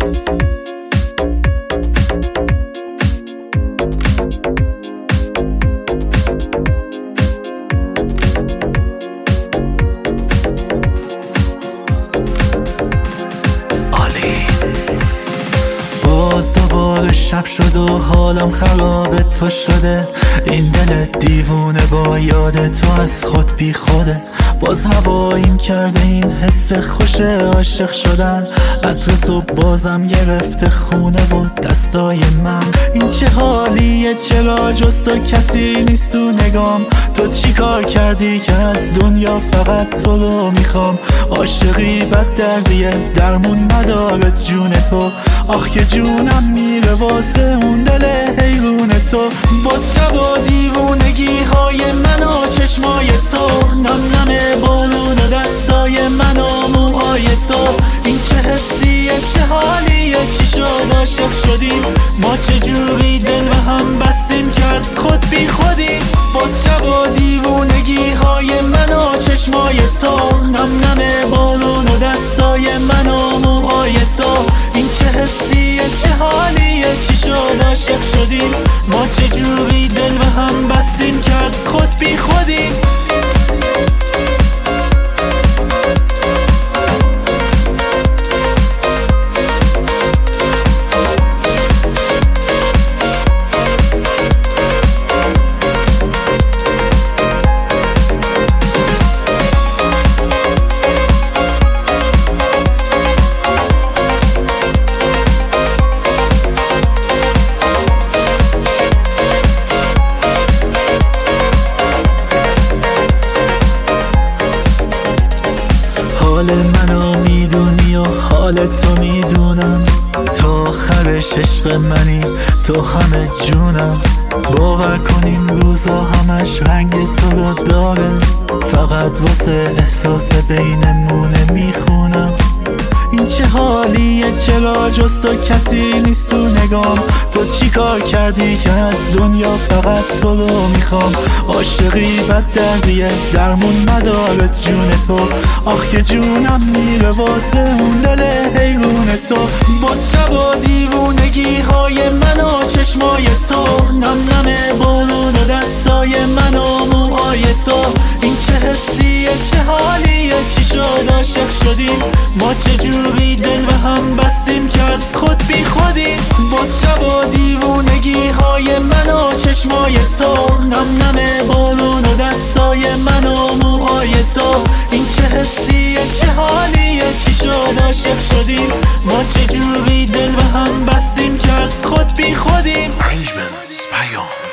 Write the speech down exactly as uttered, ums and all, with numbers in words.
شب شد و حالم خراب تو شده، این دل دیوونه با یاد تو از خود بی خوده. باز هواییم کرده این حس خوش عاشق شدن، عطر تو بازم گرفته خونه و دستای من. این چه حالیه، چرا جز تو کسی نیست تو نگام؟ تو چی کار کردی که از دنیا فقط تو رو میخوام؟ عاشقی بد دردیه، درمون نداره جون تو. آخ که جونم میره واسه اون دل حیرون تو. باز شب و دیوونگی های من و چشمای تو، نم نم بارون و دستای من و موهای تو. این چه حسیه، چه حالیه، چی شد عاشق شدیم؟ ما چجوری دل و هم بستیم که از خود بی خودیم؟ باز شب و دیوونگی های من و چشمای تو، نم نم بارون و دستای من و موهای تو. این چه حسیه، چه حالیه، چی شد عاشق شدیم؟ ما چجوری دل و هم بستیم که از خود بی خودیم؟ حال منو میدونی و حال تو میدونم، تو آخرش عشق منی، تو همه جونم. باور کن این روزا همش رنگ تو رو داره، فقط واسه احساس بینمونه میخونم. این چه حالیه، چرا جز تو کسی نیست تو نگام؟ تو چی کار کردی که از دنیا فقط تو رو میخوام؟ عاشقی بد دردیه، درمون نداره جون تو. آخ که جونم میره واسه اون دل حیرون تو. باز شب و دیوونگی های من و چشمای تو، نم نم بارون و دستای من و موهای تو. این چه حسیه، چه حالیه، چی شد عاشق شدیم؟ ما چجوری دل و هم بستیم که از خود بی خودیم؟ باز شب و دیوونگی های من و چشمای تو، نم نم بارون و دستای من و موهای تو. این چه حسیه، چه حالیه، چی شد عاشق شدیم؟ ما چجوری دل و هم بستیم که از خود بی خودیم؟ Arrangements پیام